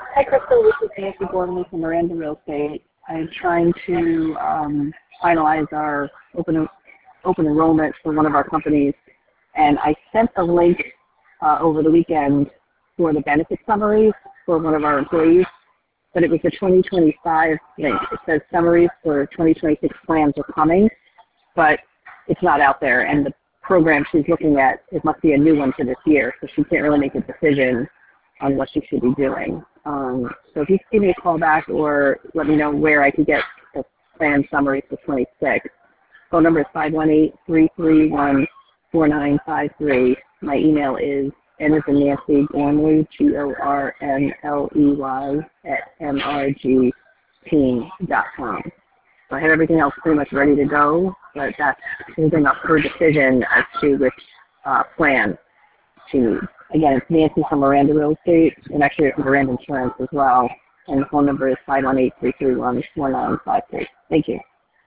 Hi, Crystal. This is Nancy Gormley from Miranda Real Estate. I'm trying to finalize our open enrollment for one of our companies, and I sent a link over the weekend for the benefit summaries for one of our employees, but it was the 2025 link. It says summaries for 2026 plans are coming, but it's not out there, and the program she's looking at, it must be a new one for this year, so she can't really make a decision on what she should be doing. So if you could give me a call back or let me know where I could get the plan summary for 26. Phone number is 518-331-4953. My email is N as in Nancy Gormley, Gormley, @mrgteam.com. So I have everything else pretty much ready to go, but that's holding up her decision as to which plan she needs. Again, it's Nancy from Miranda Real Estate, and actually it's Miranda Insurance as well. And the phone number is 518-331-4953. Thank you.